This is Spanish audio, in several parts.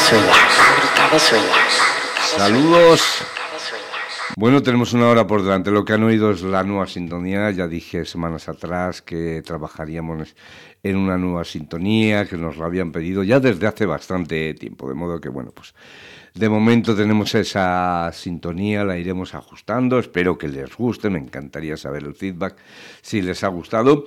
Fábrica de sueños. Saludos. Bueno, tenemos una hora por delante. Lo que han oído es la nueva sintonía. Ya dije semanas atrás que trabajaríamos en una nueva sintonía, que nos lo habían pedido ya desde hace bastante tiempo. De modo que, bueno, pues de momento tenemos esa sintonía, la iremos ajustando. Espero que les guste, me encantaría saber el feedback si les ha gustado.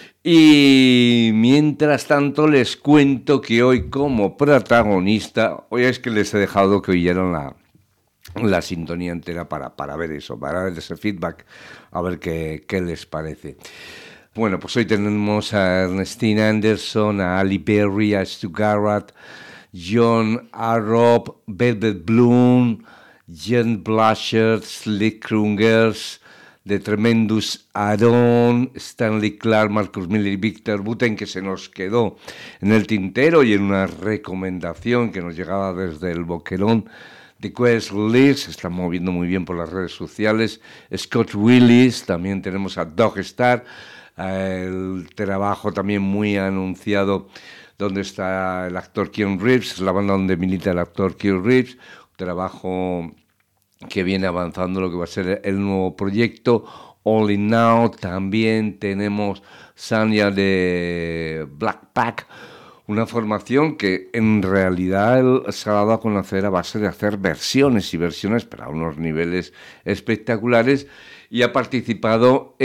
Y mientras tanto les cuento que hoy como protagonista, hoy es que les he dejado que oyeran la sintonía entera para ver eso, para ver ese feedback, a ver qué les parece. Bueno, pues hoy tenemos a Ernestine Anderson, a Ali Berry, a Stu Garrett, John Arop, Velvet Bloom, Jen Blasher, Slick Krungers, The Tremendous Aaron, Stanley Clarke, Marcus Miller y Victor Buten, que se nos quedó en el tintero y en una recomendación que nos llegaba desde el Boquerón. The Quest List, se están moviendo muy bien por las redes sociales. Scott Willis, también tenemos a Dog Star, el trabajo también muy anunciado donde está el actor Keanu Reeves, la banda donde milita el actor Keanu Reeves, un trabajo que viene avanzando lo que va a ser el nuevo proyecto. Only Now, también tenemos Sanya de Black Pack, una formación que en realidad se ha dado a conocer a base de hacer versiones y versiones para unos niveles espectaculares, y ha participado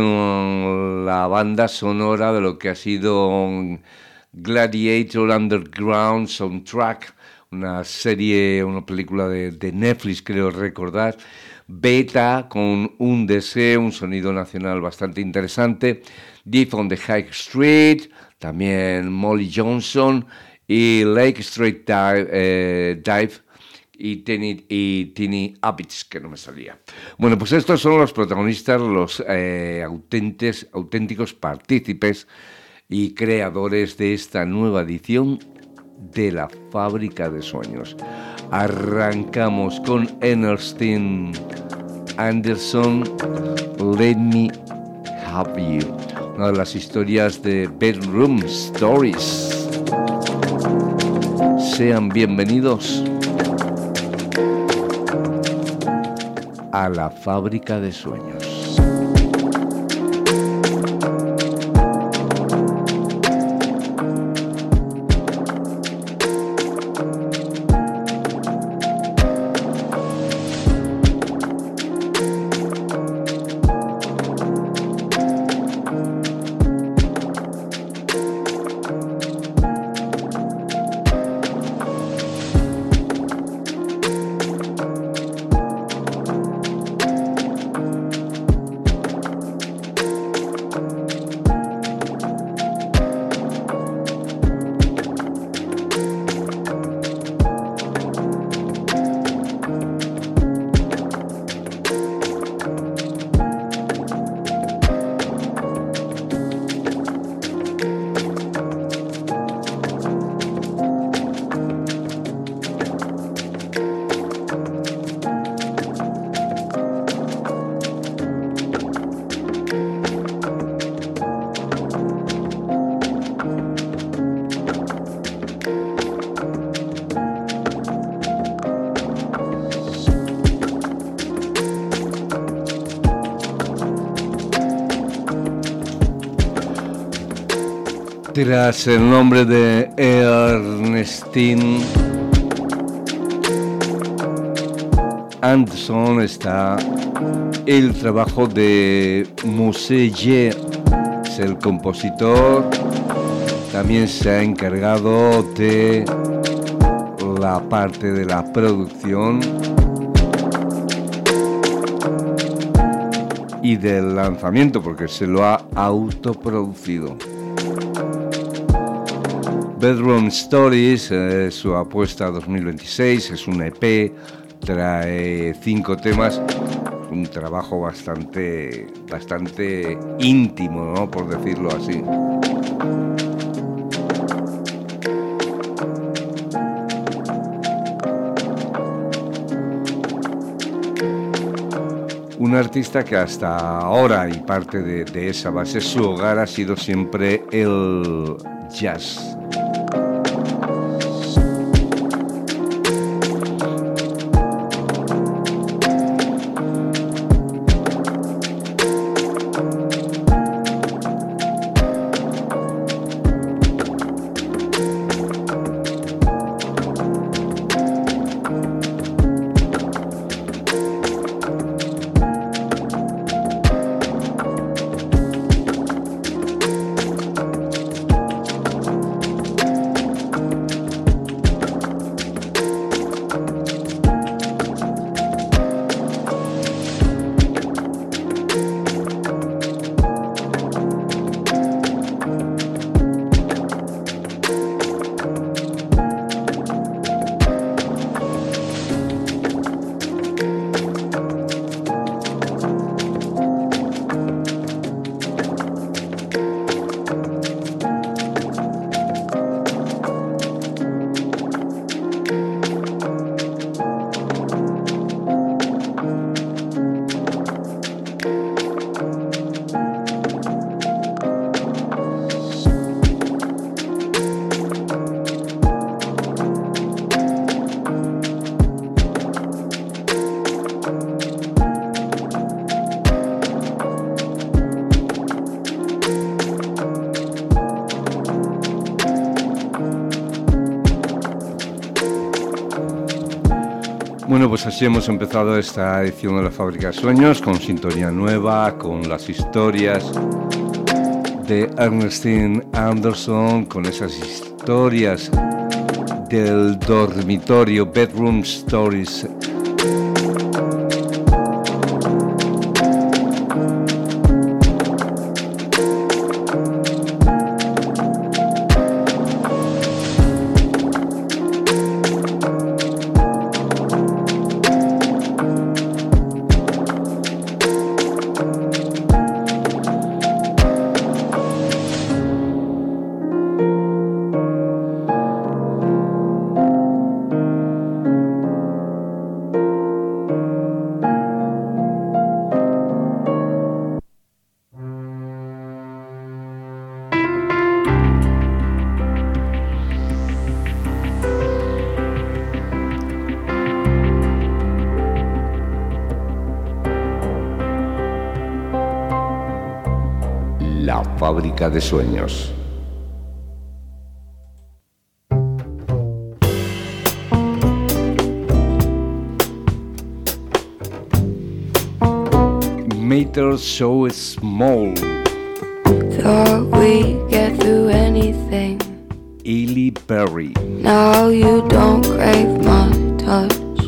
en la banda sonora de lo que ha sido Gladiator Underground Soundtrack, una serie, una película de Netflix, creo recordar. Beta, con un deseo, un sonido nacional bastante interesante. Deep on the High Street, también Molly Johnson y Lake Street Dive y Tiny Habits, que no me salía. Bueno, pues estos son los protagonistas, los auténticos partícipes y creadores de esta nueva edición de la Fábrica de Sueños. Arrancamos con Ernestine Anderson, Let Me Have You, una de las historias de Bedroom Stories. Sean bienvenidos a la Fábrica de Sueños. Tras el nombre de Ernestine Anderson está el trabajo de Mose Ye, es el compositor, también se ha encargado de la parte de la producción y del lanzamiento, porque se lo ha autoproducido. Bedroom Stories, su apuesta 2026, es un EP, trae 5 temas, un trabajo bastante íntimo, ¿no?, por decirlo así. Un artista que hasta ahora, y parte de esa base, su hogar ha sido siempre el jazz. Bueno, pues así hemos empezado esta edición de La Fábrica de Sueños, con sintonía nueva, con las historias de Ernestine Anderson, con esas historias del dormitorio, Bedroom Stories. La Fábrica de Sueños. Made her so small. Thought we'd get through anything. Ely Perry. Now you don't crave my touch.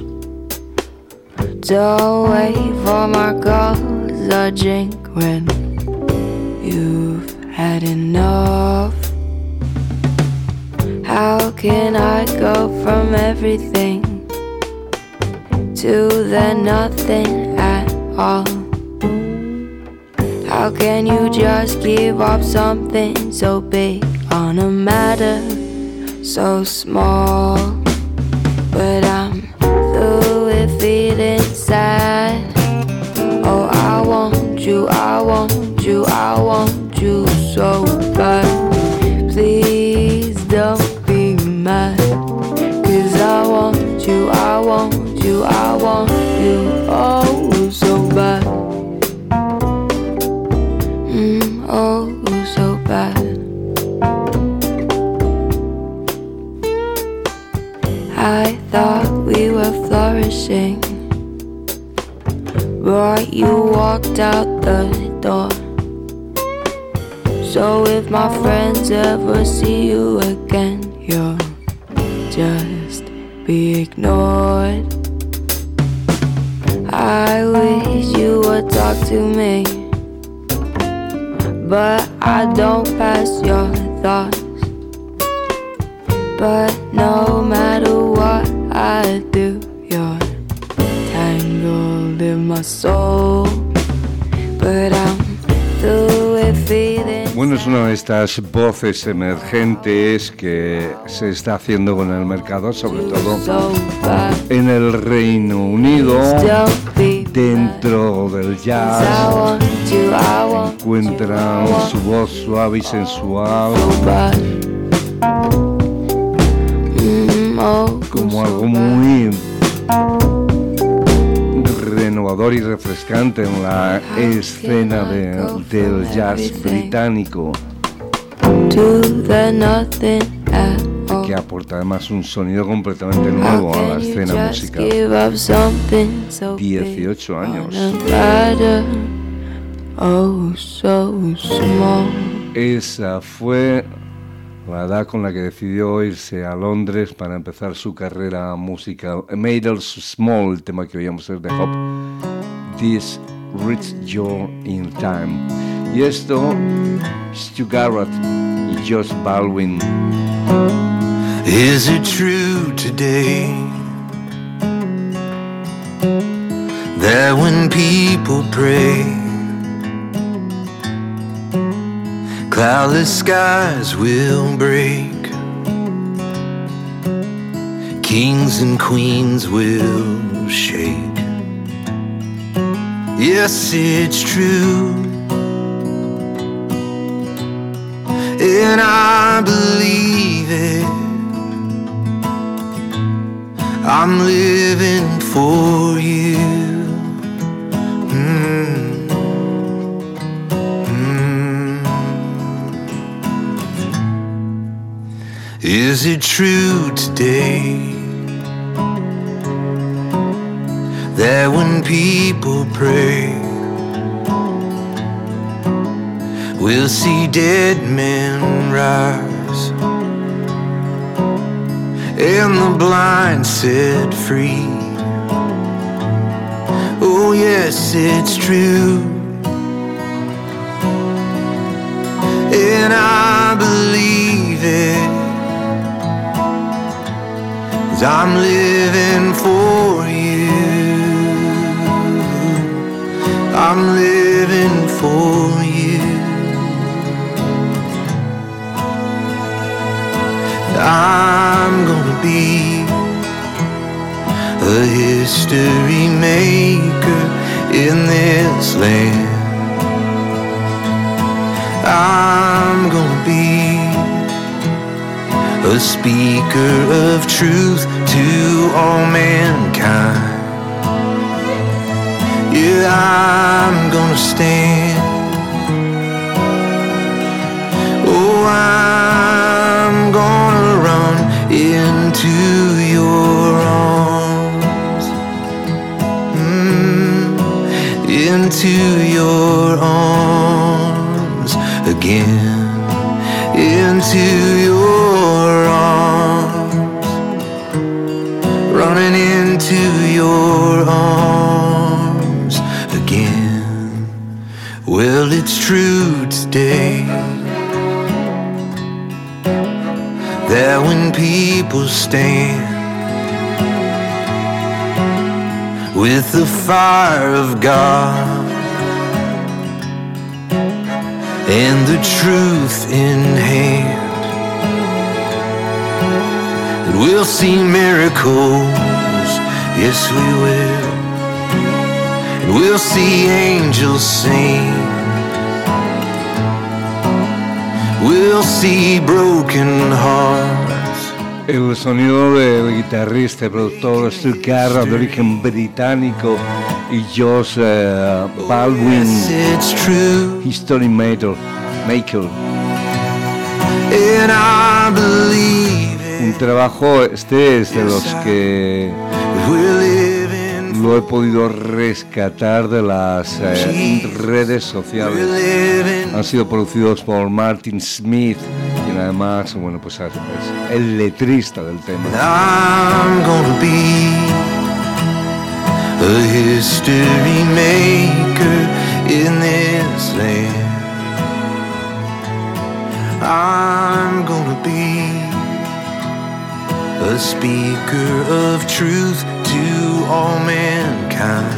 Don't wait for my calls or drink when you've had enough. How can I go from everything to the nothing at all? How can you just give up something so big on a matter so small? But I'm through with feeling sad. Oh, I want you, I want you, I want you so bad. Please don't be mad, 'cause I want you, I want you, I want you, oh so bad. Oh so bad. I thought we were flourishing, but you walked out the door. So if my friends ever see you again, you'll just be ignored. I wish you would talk to me, but I don't pass your thoughts. But no matter what I do, you're tangled in my soul. But I'm through with feeling. Bueno, es una de estas voces emergentes que se está haciendo con el mercado, sobre todo en el Reino Unido. Dentro del jazz encuentran su voz suave y sensual como algo muy renovador y refrescante en la escena del jazz británico, que aporta además un sonido completamente nuevo a la escena musical. 18 años. Esa fue la edad con la que decidió irse a Londres para empezar su carrera musical. Made Her Small, el tema que oíamos es de Hop, This Reach You in Time. Y esto, Stu Garrett y Josh Baldwin. Is it true today that when people pray, cloudless skies will break, kings and queens will shake? Yes, it's true, and I believe it. I'm living for you. Is it true today people pray. We'll see dead men rise and the blind set free. Oh yes, it's true, and I believe it, 'cause I'm living for you. I'm living for you. I'm gonna be a history maker in this land. I'm gonna be a speaker of truth to all mankind. Yeah, I'm gonna stand. Oh, I'm gonna run into your arms, into your arms again, into your arms, running into your arms again. Well, it's true today that when people stand with the fire of God and the truth in hand, that we'll see miracles, yes we will, and we'll see angels sing, we'll see broken hearts. El sonido del guitarrista y productor Stu Garrett, de origen británico, y Josh Baldwin, History Maker. Un trabajo, este es de los que lo he podido rescatar de las redes sociales. Han sido producidos por Martin Smith, quien además, bueno, pues es el letrista del tema. I'm gonna be a history maker in this land. I'm gonna be a speaker of truth to all mankind.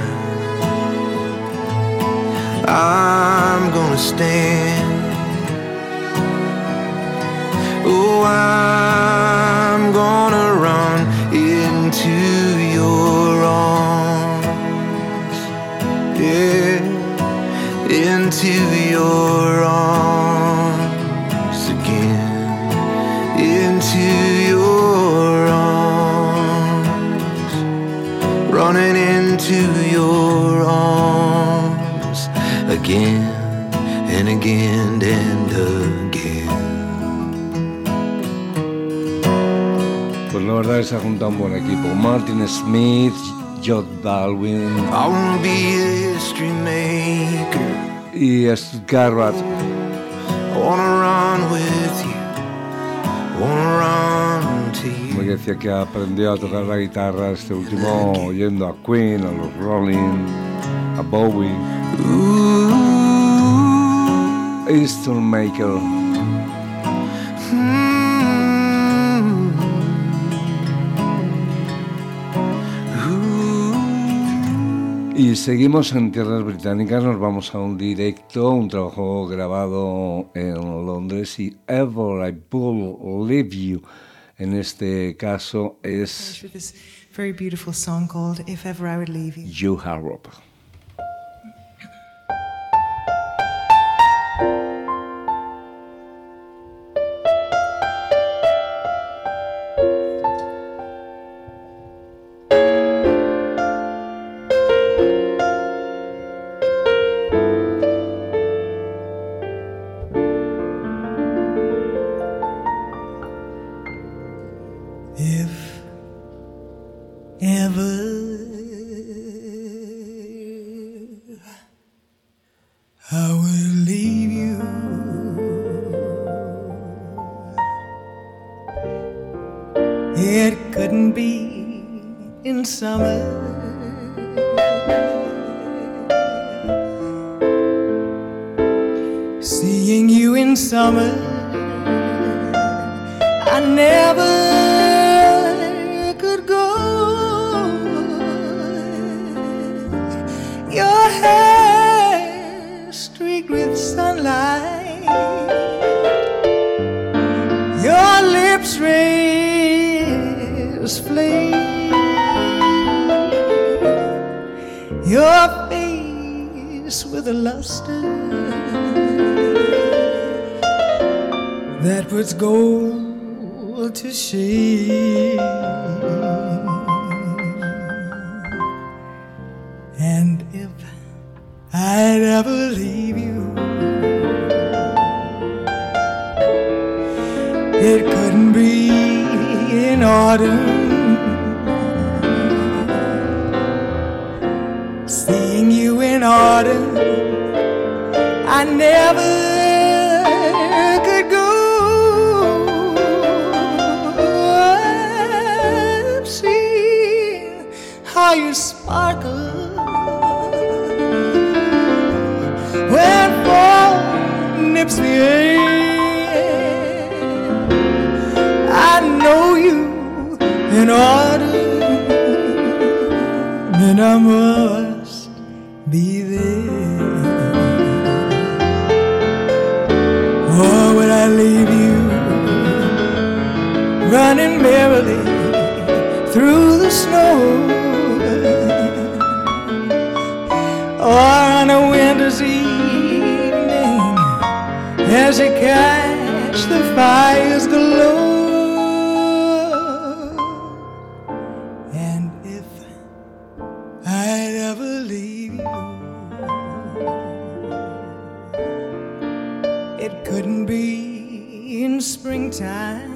I'm gonna stand. Oh, I'm gonna run into your arms, yeah, into your arms again, into your arms, running into your arms again and again and again. Pues la verdad es que se ha juntado un buen equipo. Martin Smith, Josh Baldwin y Stu Garrett. Como que decía que aprendió a tocar la guitarra este último oyendo a Queen, a los Rolling, a Bowie. History Maker. Y seguimos en tierras británicas, nos vamos a un directo, un trabajo grabado en Londres, y Ever I Will Leave You, en este caso es this very beautiful song called If Ever I Would Leave You. Joe Harrop. If ever I will leave you. It couldn't be in summer. Seeing you in summer, I never could go. Your hair streaked with sunlight, your lips raised flame, your face with a luster that puts gold to shame. And if I'd ever leave you, it couldn't be in autumn. Seeing you in autumn, I never could go. I've seen how you sparkle when fall nips the air. I know you in autumn, and I must be there. Or would I leave you running merrily through the snow, or on a winter's evening as you catch the fire's glow? And if I'd ever leave you, it couldn't be in springtime.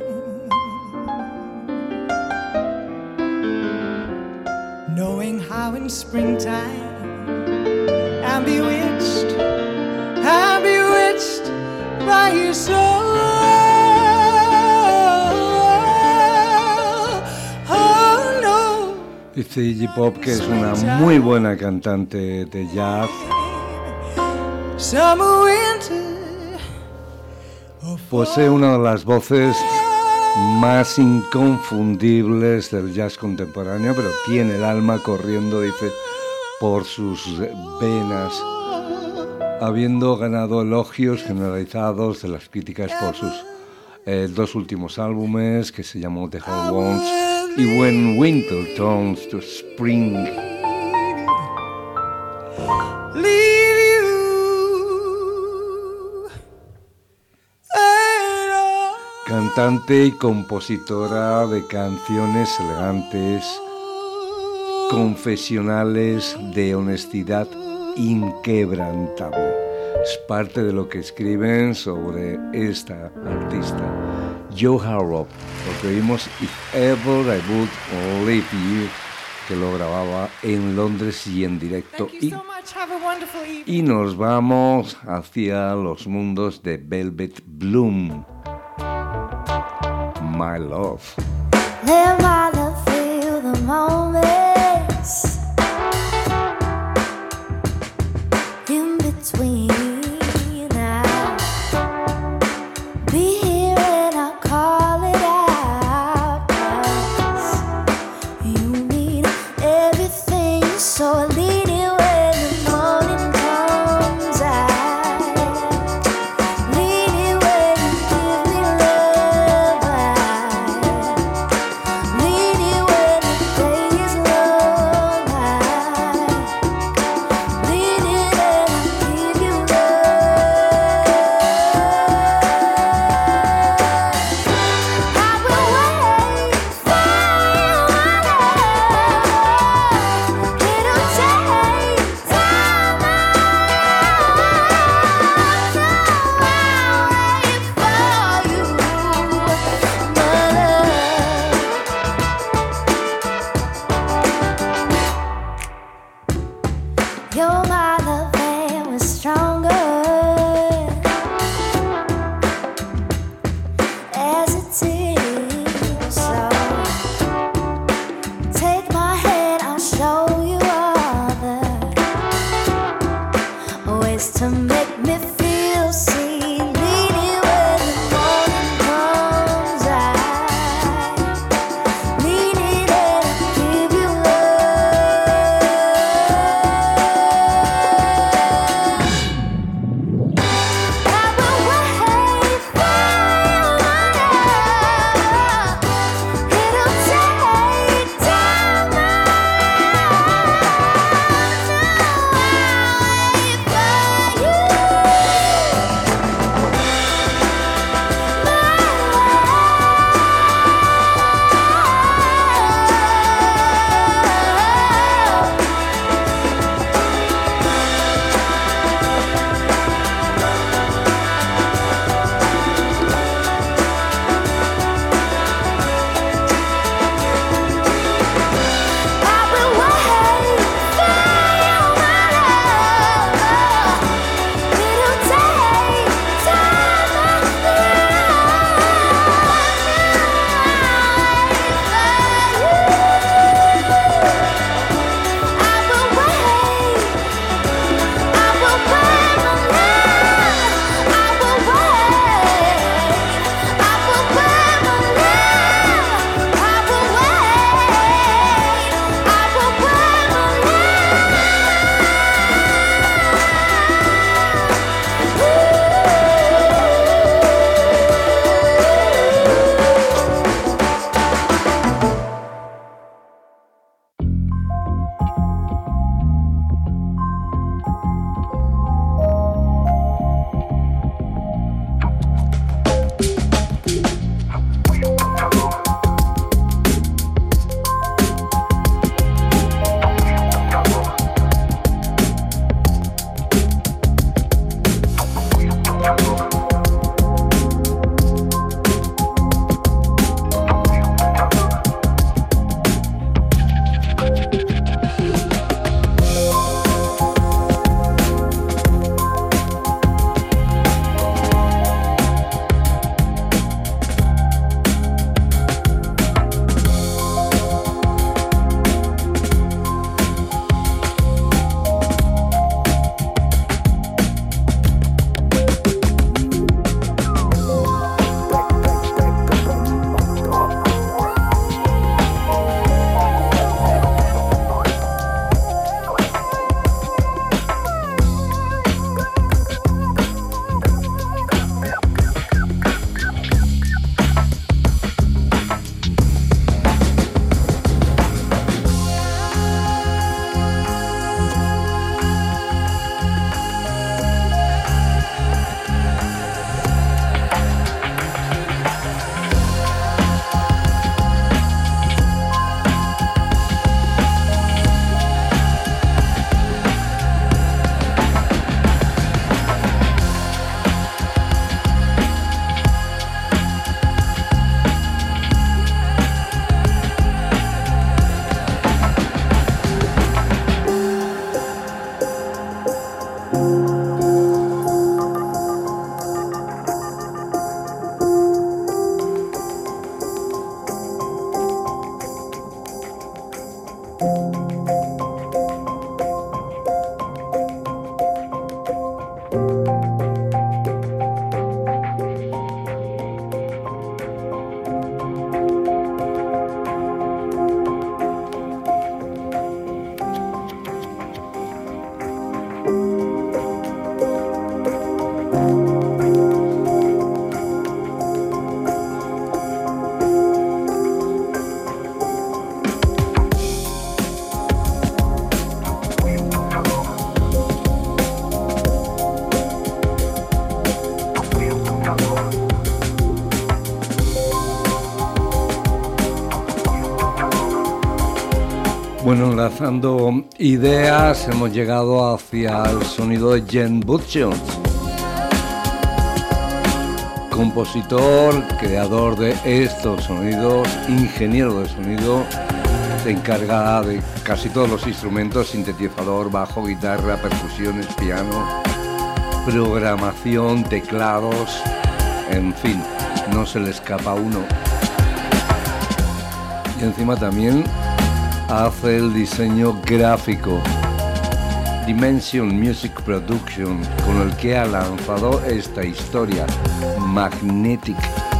Knowing how in springtime I'm bewitched by your soul. Oh no. Dice Iggy Pop que es una muy buena cantante de jazz. Summer, winter. Posee una de las voces más inconfundibles del jazz contemporáneo, pero tiene el alma corriendo, dice, por sus venas, habiendo ganado elogios generalizados de las críticas por sus dos últimos álbumes, que se llamó The Whole Wants y When Winter Turns to Spring. Cantante y compositora de canciones elegantes, confesionales, de honestidad inquebrantable. Es parte de lo que escriben sobre esta artista, Joe Harrop, porque vimos If Ever I Would Leave You, que lo grababa en Londres y en directo. Y nos vamos hacia los mundos de Velvet Bloom. My love. Let my love feel the moments in between. Now be here and I'll call it out, 'cause you mean everything, so I lean it when the morning comes out. Lean it when you give me love. Lean it when the day is long. was stronger as it is. So take my hand, I'll show you all the ways to make me feel seen. Leading when the morning comes, I need it and I give you I will wait for you, my love. It'll take time, my Bueno, enlazando ideas, hemos llegado hacia el sonido de Jen Butchons, compositor, creador de estos sonidos, ingeniero de sonido se encarga de casi todos los instrumentos: sintetizador, bajo, guitarra, percusiones, piano, programación, teclados, en fin, no se le escapa a uno. Y encima también hace el diseño gráfico. Dimension Music Production, con el que ha lanzado esta historia, Magnetic.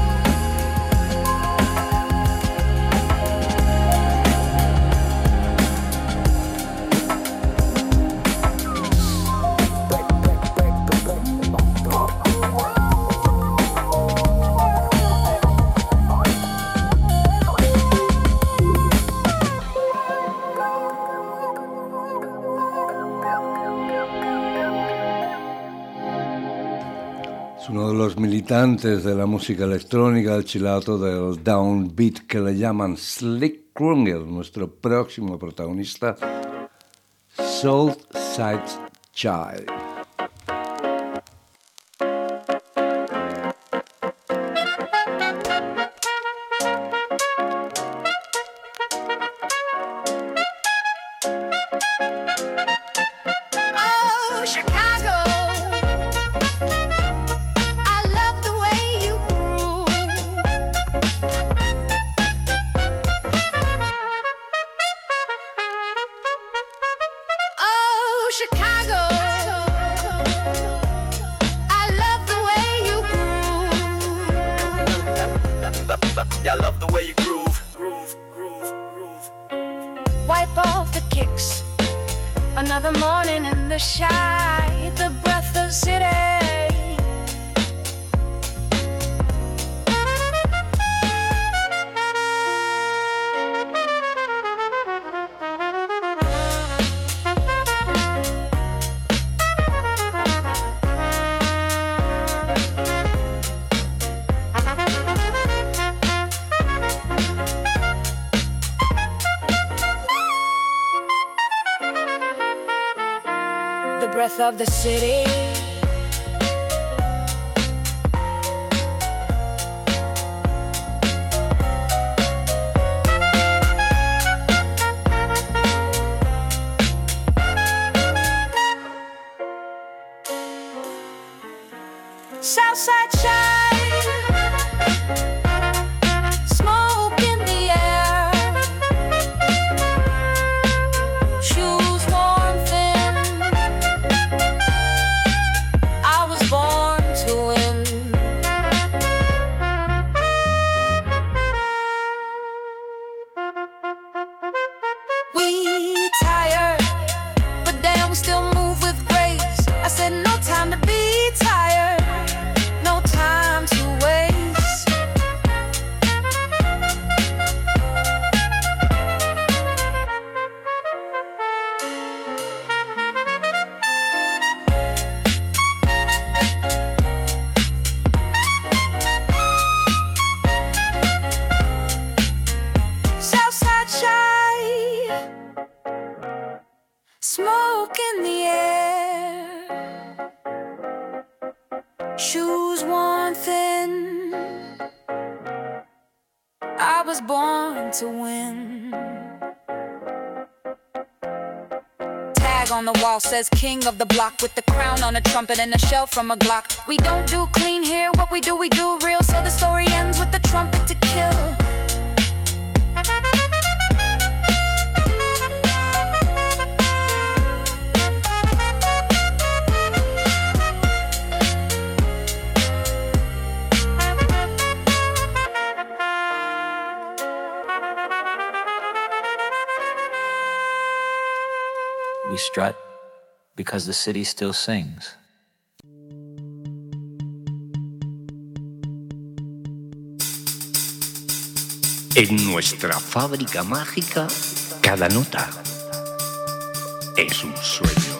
Militantes de la música electrónica, el chilato del downbeat, que le llaman Slick Krunger, nuestro próximo protagonista, Southside Child. Of the city, Southside Child, smoke in the air, shoes worn thin. I was born to win. We tired, but damn, we still move with grace. I said no time to be tired, no time to waste. Southside Child, smoke in the air, shoes worn thin. I was born to win. Tag on the wall says king of the block, with the crown on a trumpet and a shell from a Glock. We don't do clean here, what we do real. So the story ends with the trumpet to kill. We strut because the city still sings. En nuestra fábrica mágica, cada nota es un sueño.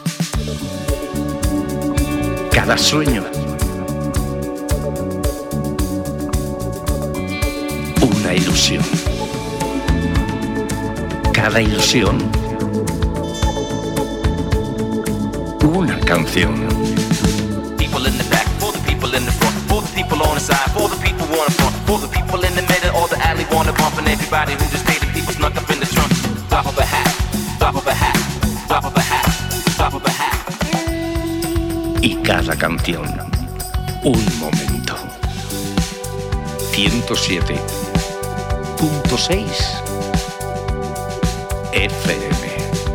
Cada sueño, una ilusión. Cada ilusión, una canción. People in the back, for the people in the front, for the people on the side, for the people wanna front, for the people in the middle or the alley wanna bump, and everybody who just made the people snuck up in the cada canción un momento. 107.6 FM.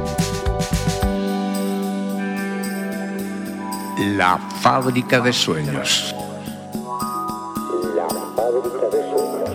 La fábrica de sueños. La fábrica de sueños.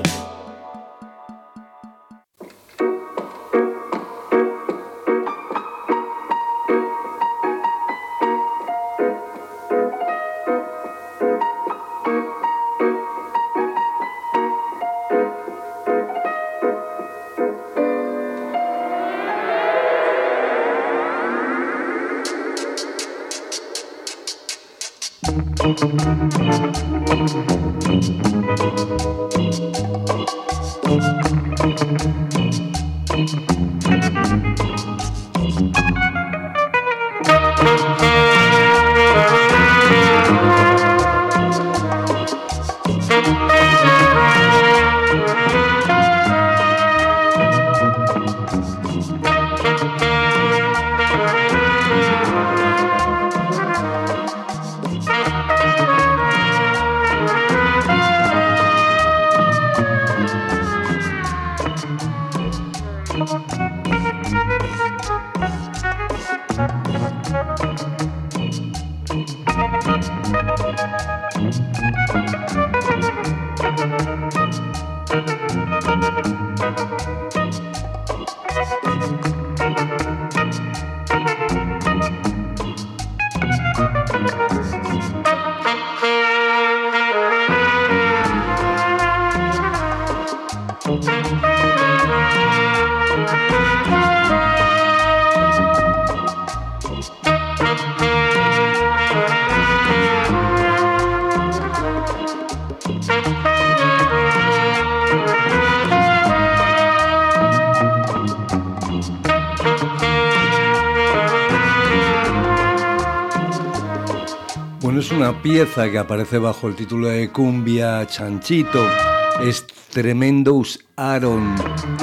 Es una pieza que aparece bajo el título de Cumbia Chanchito. Es Tremendous Aaron.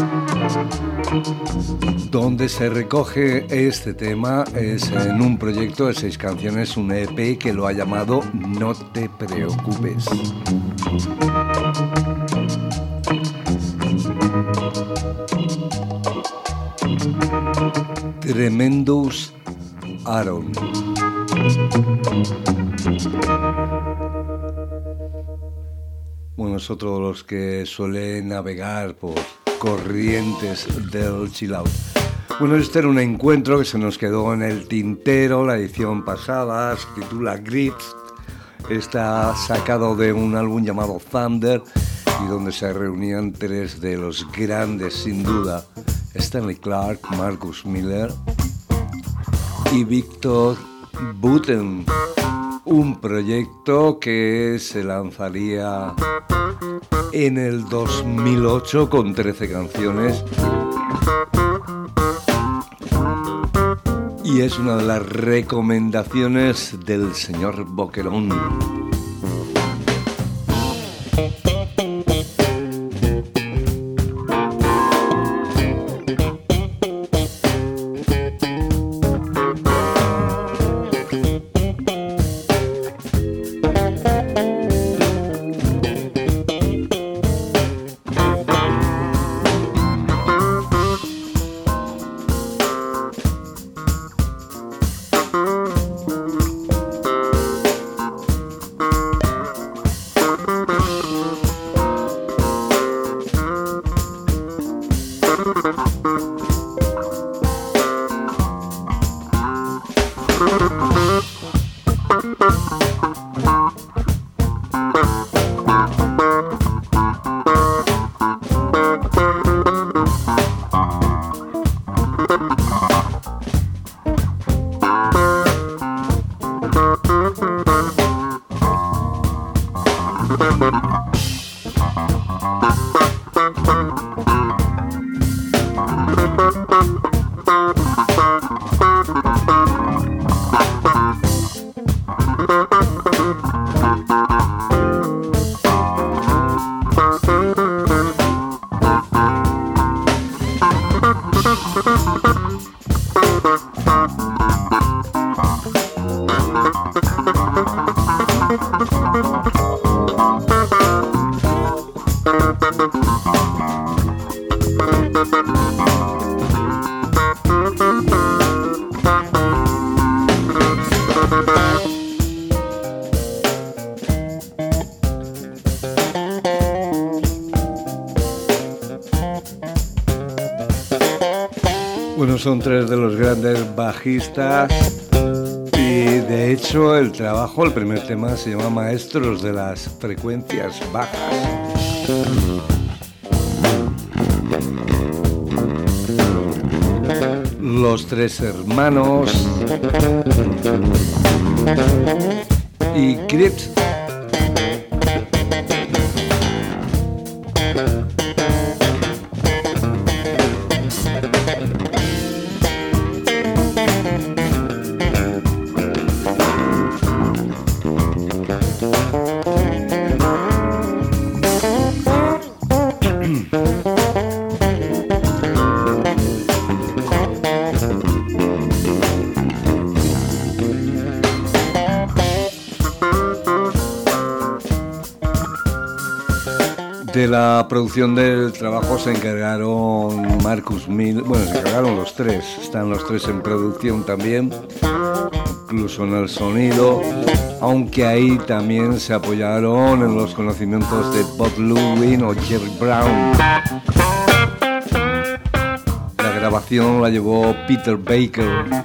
Donde se recoge este tema es en un proyecto de 6 canciones, un EP que lo ha llamado No te preocupes. Tremendous Aaron. Bueno, es otro de los que suele navegar por corrientes del chill out. Bueno, este era un encuentro que se nos quedó en el tintero, la edición pasada, se titula Grips. Está sacado de un álbum llamado Thunder y donde se reunían 3 de los grandes, sin duda, Stanley Clarke, Marcus Miller y Victor Buten. Un proyecto que se lanzaría en el 2008 con 13 canciones y es una de las recomendaciones del señor Boquerón. son tres de los grandes bajistas y de hecho el trabajo, el primer tema se llama Maestros de las Frecuencias Bajas. Los tres hermanos y Crypt. De la producción del trabajo se encargaron Marcus Miller, bueno, se encargaron los tres, están los tres en producción también, incluso en el sonido, aunque ahí también se apoyaron en los conocimientos de Bob Ludwig o Jerry Brown. La grabación la llevó Peter Baker.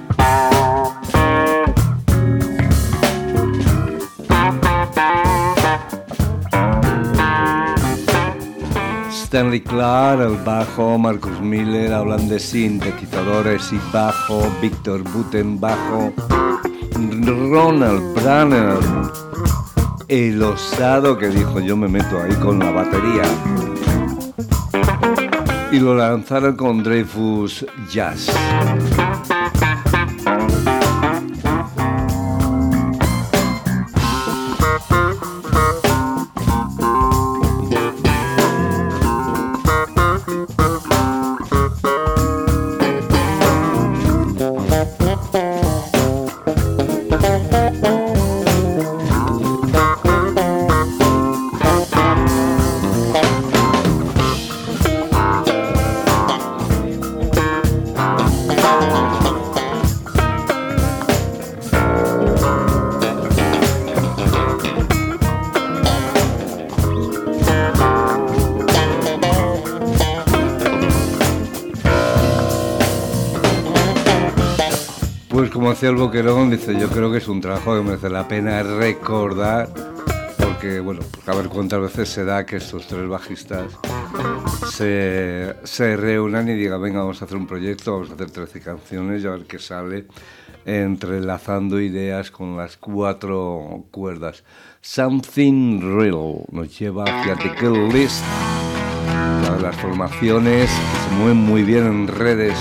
Stanley Clarke al bajo, Marcus Miller hablan de sintetizadores y bajo, Victor Buten bajo, Ronald Branner, el osado que dijo yo me meto ahí con la batería, y lo lanzaron con Dreyfus Jazz. Pues como hacía el Boquerón, dice, yo creo que es un trabajo que merece la pena recordar, porque, bueno, a ver cuántas veces se da que estos tres bajistas se reúnan y digan, venga, vamos a hacer un proyecto, vamos a hacer 13 canciones y a ver qué sale, entrelazando ideas con las 4 cuerdas. Something Real nos lleva hacia The Kill List, para las formaciones que se mueven muy bien en redes.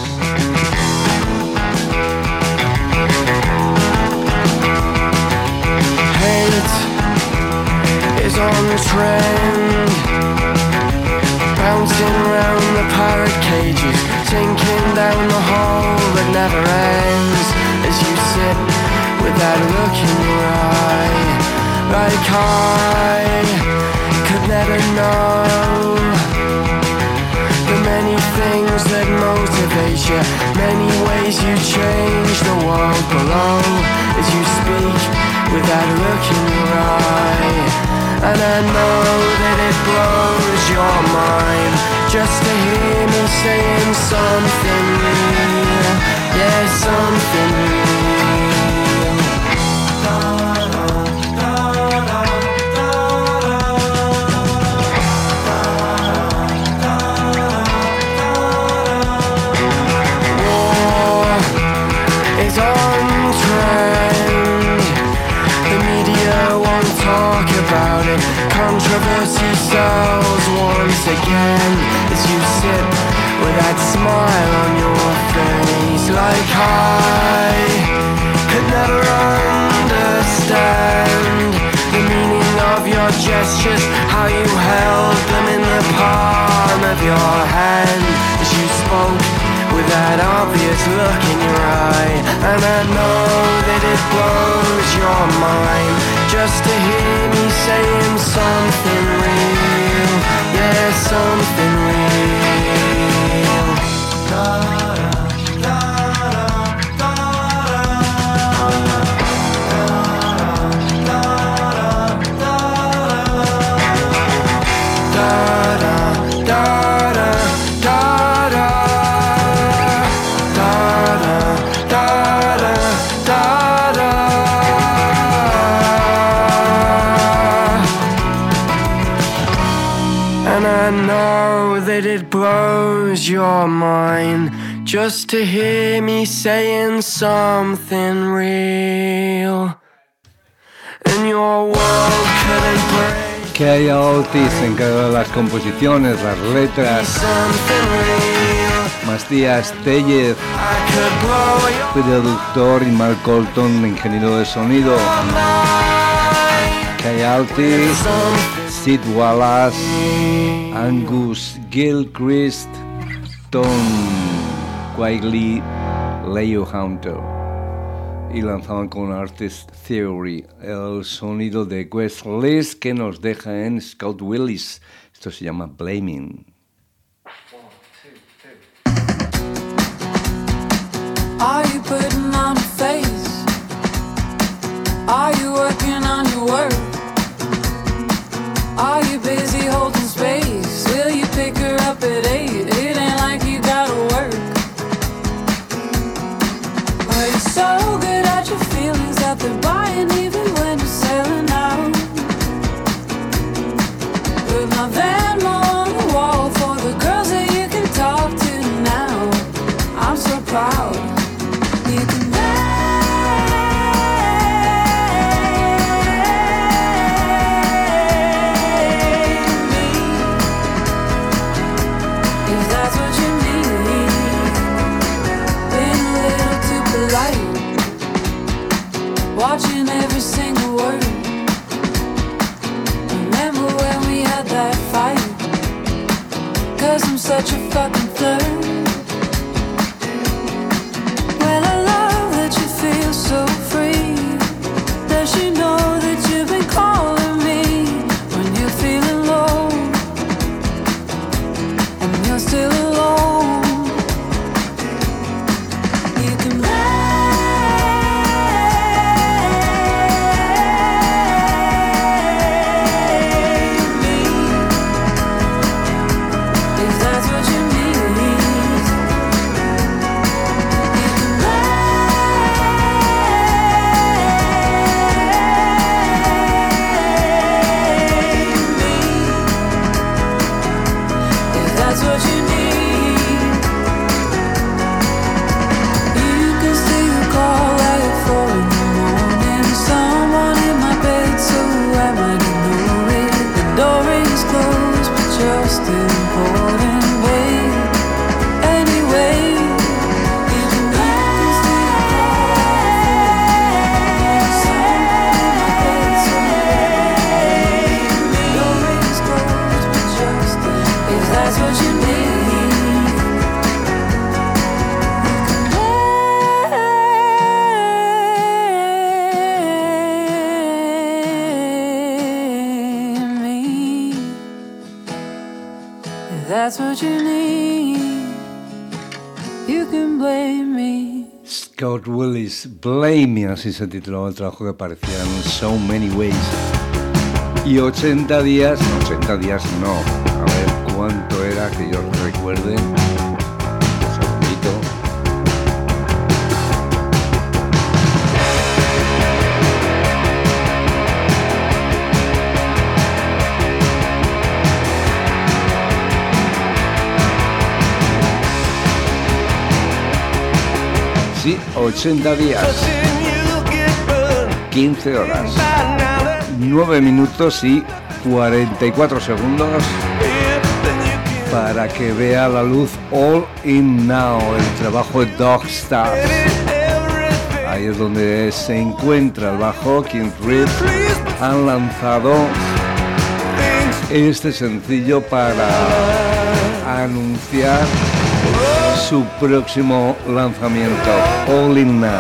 Is on the trend, bouncing around the pirate cages, sinking down the hole that never ends. As you sit with that look in your eye, like I could never know the many things that motivate you, many ways you change the world below. As you speak with that look in your eye, and I know that it blows your mind just to hear me saying something real, yeah, something real. War is on trend, the media won't talk about it. Controversy sells once again as you sit with that smile on your face, like I could never understand the meaning of your gestures, how you held them in the palm of your hand as you spoke with that obvious look in your eye. And I know that it blows your mind just to hear me saying something real, yeah, something real. Da da da da da da. it blows your mind just to hear me saying something real. And your world couldn't break. Kaya Otis se encarga de las composiciones, las letras. Matías Tellez, productor, y Mark Colton, ingeniero de sonido. Kaya Otis, Sid Wallace, Angus Gilchrist, Tom Quigley, Leo Hunter, y lanzaban con Artist Theory el sonido de Wes Liz que nos deja en Scott Willis. Esto se llama Blaming. 1, 2, 3. Are you putting on a face? Are you working on your work? Are you busy holding space? Will you pick her up at 8? It ain't like you gotta work. Are you so good at your feelings that they're buying even when you're selling out? Put my Venmo on the wall for the girls that you can talk to now. I'm so proud. You can watching every single word. Remember when we had that fight? 'Cause I'm such a fucking flirt. Well, I love that you feel so free. Does she know that you've been calling me when you're feeling low and you're still alone? You can that's what you need, you can blame me. Scott Willis, Blame Me, así se tituló el trabajo que aparecía en So Many Ways. Y 80 días no, a ver cuánto era que yo recuerde. Un segundito. Sí, 80 días, 15 horas, 9 minutos y 44 segundos para que vea la luz All In Now, el trabajo de Dog Stars. Ahí es donde se encuentra el bajo. King Reed han lanzado este sencillo para anunciar su próximo lanzamiento, All In Now.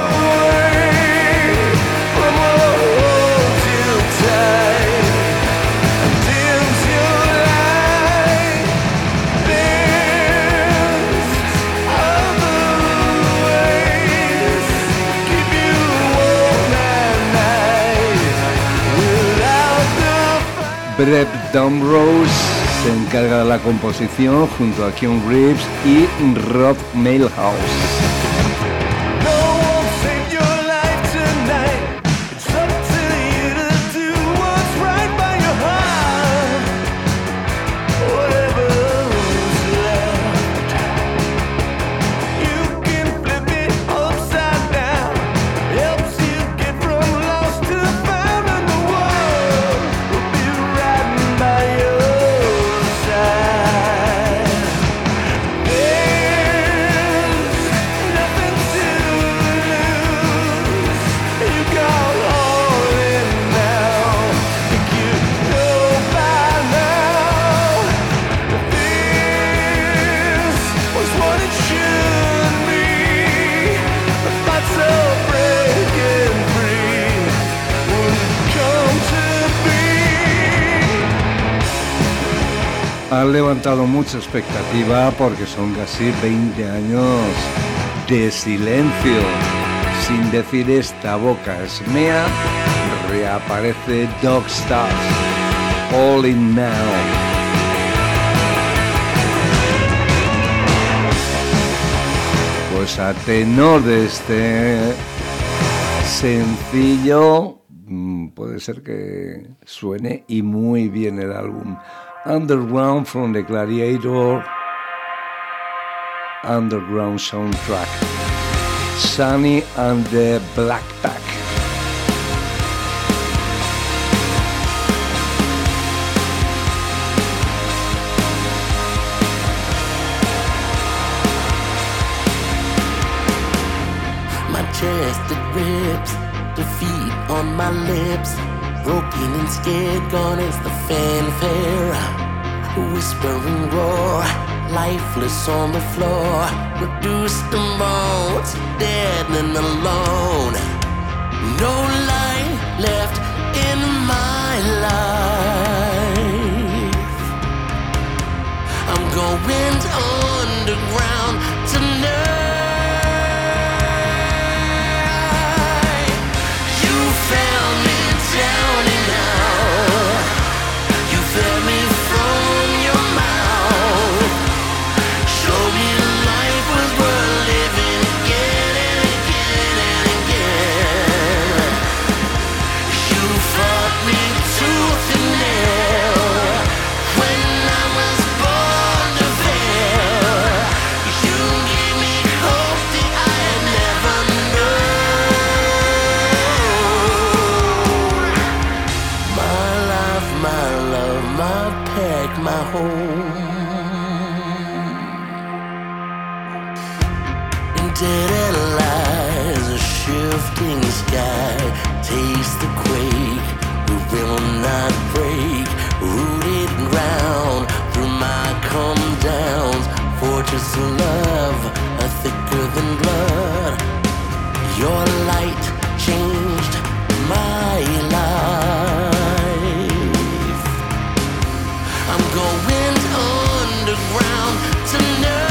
Brett Dumrose se encarga de la composición junto a Keanu Reeves y Rob Mailhouse. Han levantado mucha expectativa porque son casi 20 años de silencio. Sin decir esta boca es mía, reaparece Dog Stars, All In Now. Pues a tenor de este sencillo, puede ser que suene y muy bien el álbum Underground from the Gladiator Underground Soundtrack, Sunny and the Black Pack. Chested ribs, defeat on my lips, broken and scared, gone is the fanfare. Whispering roar, lifeless on the floor, reduced to bones, dead and alone. No light left in my life. I'm going underground tonight. Dead lies, a shifting sky, taste the quake, we will not break, rooted ground, through my come downs, fortress of love, are thicker than blood, your light changed my life, I'm going underground tonight.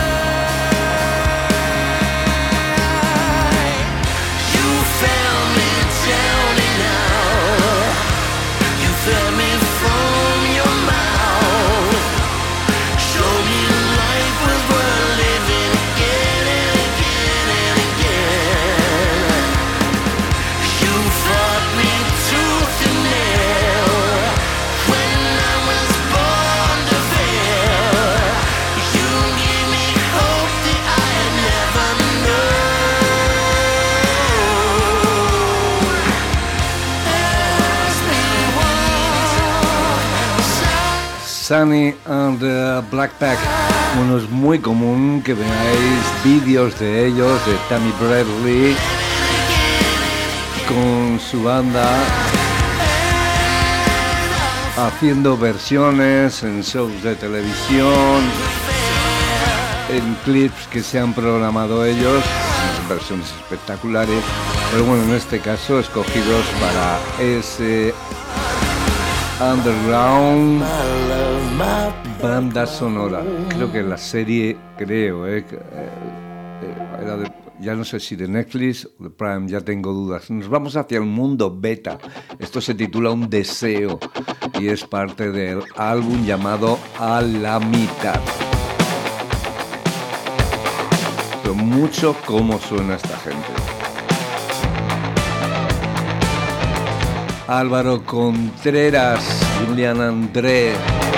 Sunny and the Black Pack. Bueno, es muy común que veáis vídeos de ellos, de Tammy Bradley con su banda haciendo versiones en shows de televisión, en clips que se han programado ellos, versiones espectaculares, pero bueno, en este caso escogidos para ese Underground banda sonora. Creo que la serie, era de, ya no sé si de Netflix o de Prime, ya tengo dudas. Nos vamos hacia el mundo beta. Esto se titula Un Deseo y es parte del álbum llamado A la Mitad. Pero mucho cómo suena esta gente. Álvaro Contreras, Julián André.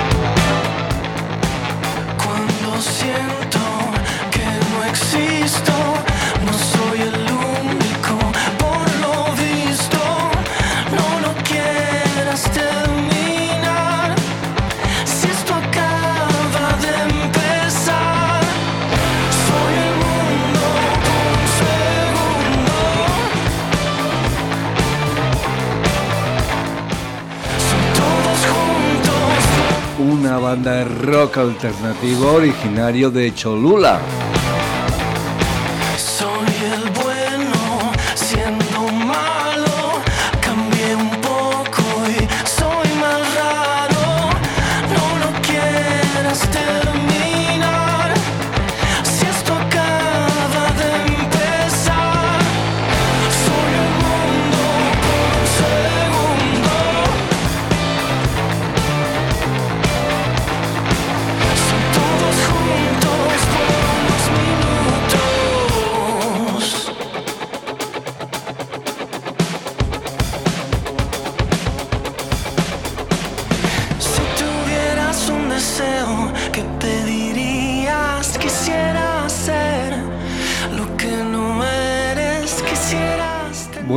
Cuando siento que no existo, no soy el único, por lo visto, no lo quieras terminar, si esto acaba de empezar, soy el mundo un segundo. Una banda de rock alternativo originario de Cholula. Soy el bueno siendo malo, cambié un poco y soy más raro, no lo quieras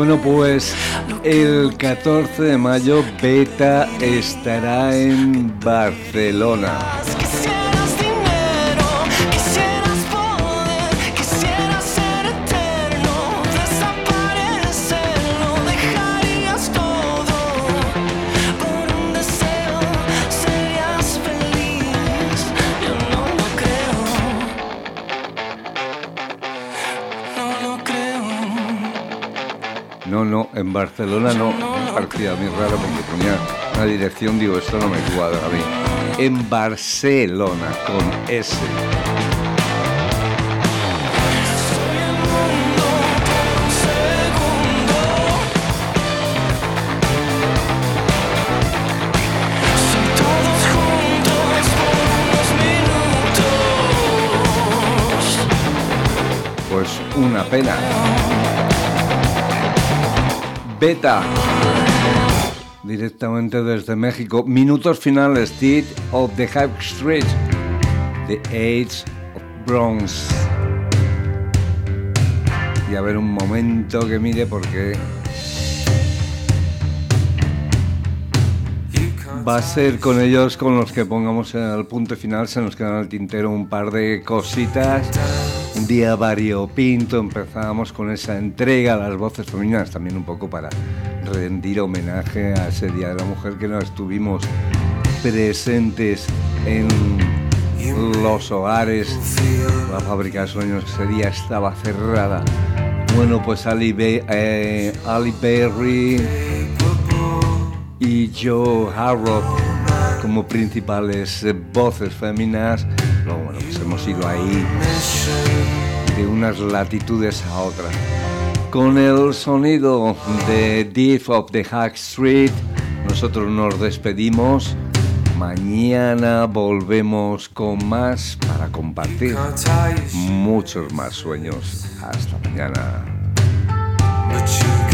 Bueno, pues el 14 de mayo Beta estará en Barcelona. No, en Barcelona no, me parecía muy raro porque ponía una dirección, digo, esto no me cuadra a mí. En Barcelona, con S. Pues una pena. Beta, directamente desde México. Minutos finales, Deed of the High Street, The Age of Bronze. Y a ver un momento que mire porque va a ser con ellos con los que pongamos el punto final. Se nos quedan al tintero un par de cositas. Un día variopinto, empezábamos con esa entrega a las voces femeninas, también un poco para rendir homenaje a ese Día de la Mujer que no estuvimos presentes en los hogares. La fábrica de sueños ese día estaba cerrada. Bueno, pues Ali Berry y Joe Harrod como principales voces femeninas. Luego, bueno, pues hemos ido ahí de unas latitudes a otras. Con el sonido de Death of the High Street, nosotros nos despedimos. Mañana volvemos con más para compartir muchos más sueños. Hasta mañana.